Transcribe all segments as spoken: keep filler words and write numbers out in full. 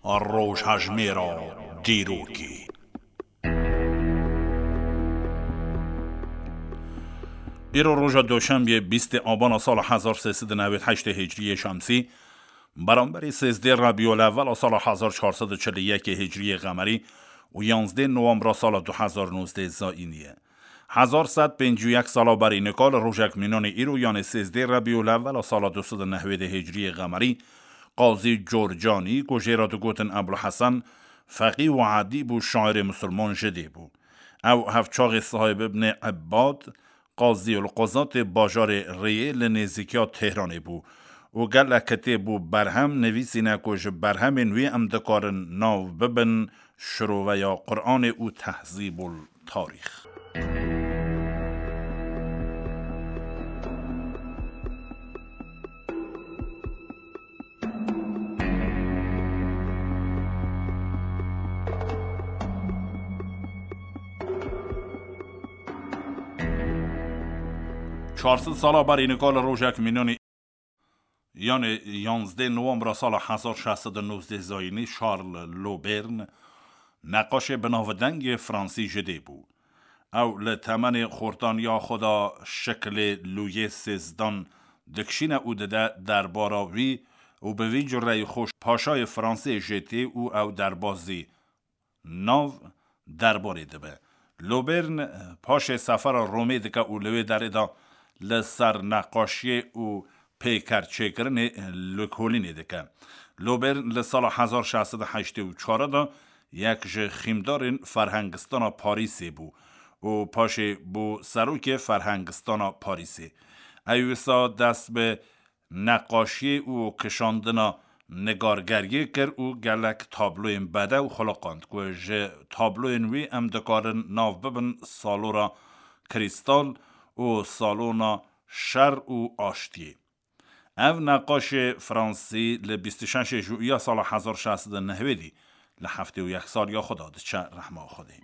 روژهژمێرە دیرۆکی. ئێرە ڕۆژە دوشەمبێ بیست ئابان ساڵ هەزار و سێسەد و نۆ هەشت هجری شەمسی بەرامبەری سێزدە ڕەبیعولەڤەل ساڵ هەزار و چهارسەد و چهل و یک هجری قەمەری و یانزدە نوامبر ساڵ دو هەزار و نۆزدە زائینیە. هەزار و سەد و پێنجە و یک ساڵە بەرینەکال ڕۆژێک مینۆنی ئێرۆ یانێ سێزدە ڕەبیعولەڤەل ساڵ دووسەد و نەڤدە هجری قەمەری قاضی جورجانی گوژێرە دەگوتن ئەبولحەسەن فەقیه و عەدیب و شاعر مسلمان ژدێ بوو. ئەو هەفچاغی ساحب ابن عباد قاضی القضات باژار ڕێیە لە نێزیکیا تێهرانê بوو و gelek kitêb û berhem nivîsîne ku ji berhemên wê em dikarin nav bibin şiroveya Qur'anê û tehzîbul tarîx. چهارسەد ساڵا بەرینەکال ڕۆژێک مینۆنی یانێ یانزدە نوامبر ساڵ هەزار و شەشسەد و نۆزدە زاینی شارل لۆبێرن نەقاشê binavdengê Fransî ژدێ بوو. Ew li temenê xortaniya xwe da şeklê Lûyê sêzdan dikişîne û dide derbara wî û bi vî cureyê xwe paşayê Fransê jê tê û ew derbasî nav derbarê dibe. لۆبێرن paşê sefera Romê dike û li wê derê de li ser neqaşiyê û pêkerçêkirinê li kolînê dike. لۆبێرن li sala hezar şehsed û heştê û çar de yek ji xîmdarên ferhengistana Parîsê bû û paşê bû serokê ferhengistana Parîsê. Ew wisa dest bi neqaşiyê û kişandina nigargeriyê kir û gelek tabloyên bedew xweloqand ku ji tabloyên wê em dikarin nav bibin salora krîstal û salona şer û aştiyê. Ev neqaşê Fransî li bîst û şeşê Jûyiya sala hezar û şehsed û nehwêdî li heftê û yek saliya xwe da diçe rehma Xwedê.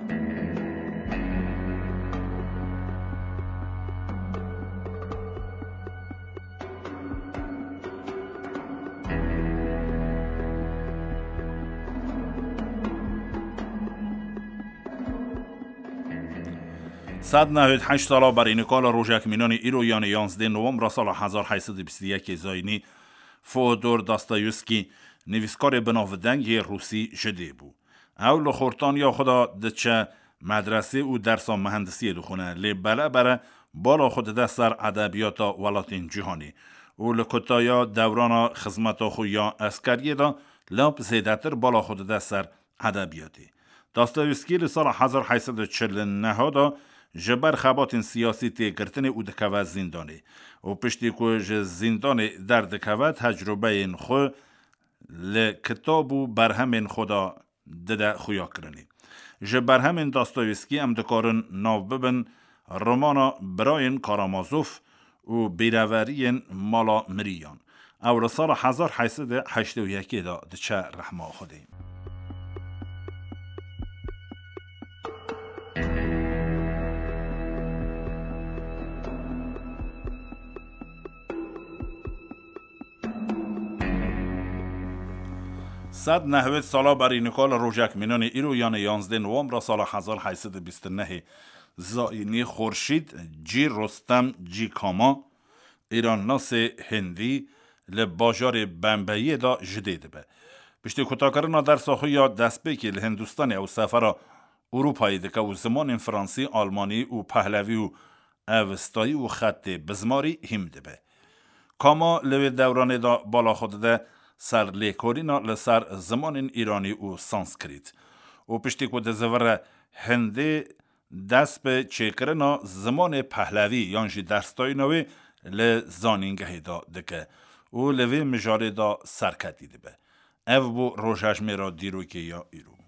سەد و نۆ هەشت ساڵا بەرینەکال ڕۆژێک مینۆنی ئێرۆ یانێ یانزدە نوامبر ساڵ هەزار و حەیسەد و بیست و یک زاینی فۆدۆر داستایوسکی نویسکارê binavdengê Rûsî ژدێ bû. Ew li xortaniya xwe da diçe medresê û dersa mehendisiyê dixwîne lê belebere bala xwe dide ser edebiyata welatên cîhanê û li kotaya dewrana xizmeta xwe ya eskeriyê de lap zêdetir bala xwe dide ser edebiyatê. Dastayevskî li sala hezar حیصد و چهل و نه da ji ber xebatên siyasî têgirtinê û dikeve zîndanê û piştî ku ji zîndanê derdikeve tecrübeyên xwe li kitab û berhemên xwe da dide xuyakirinê. Ji berhemên Dastayevskî em dikarin nav bibin romana Birayên Karamazov û bêreveriyên mala miriyan. Ew li sala hezar حیصد و heştê û yekê da diçe rehma Xwedê. سەد و نۆ ساڵا بەرینەکال ڕۆژێک مینۆنی ئێرۆ یانێ یانزدە نوامبر ساڵ هەزار و حەیسەد و بیست و نه زائینی خورشید جی رستم جی کاما ئێرانناسê هندî li bajarê Bembayê da ژدێ dibe. Piştî kotakirina dersa xwe ya destpêkê li Hindistanê ew sefera Ewropayê dike û zimanên Fransî, Almanî û Pehlevî û Evistayî û xettê bizmarî hîm dibe. Kama li wê dewranê da bala xwe dide ser lêkolîna li ser zimanên Îranî û Sanskrit û piştî ku dizivire Hindê dest bi çêkirina zimanê Pehlevî yan jî derstayîna wê li zanîngehê da dike û li vê mijarê da serketî dibe. Ev bû rojhejmêra dîrokê ya îro.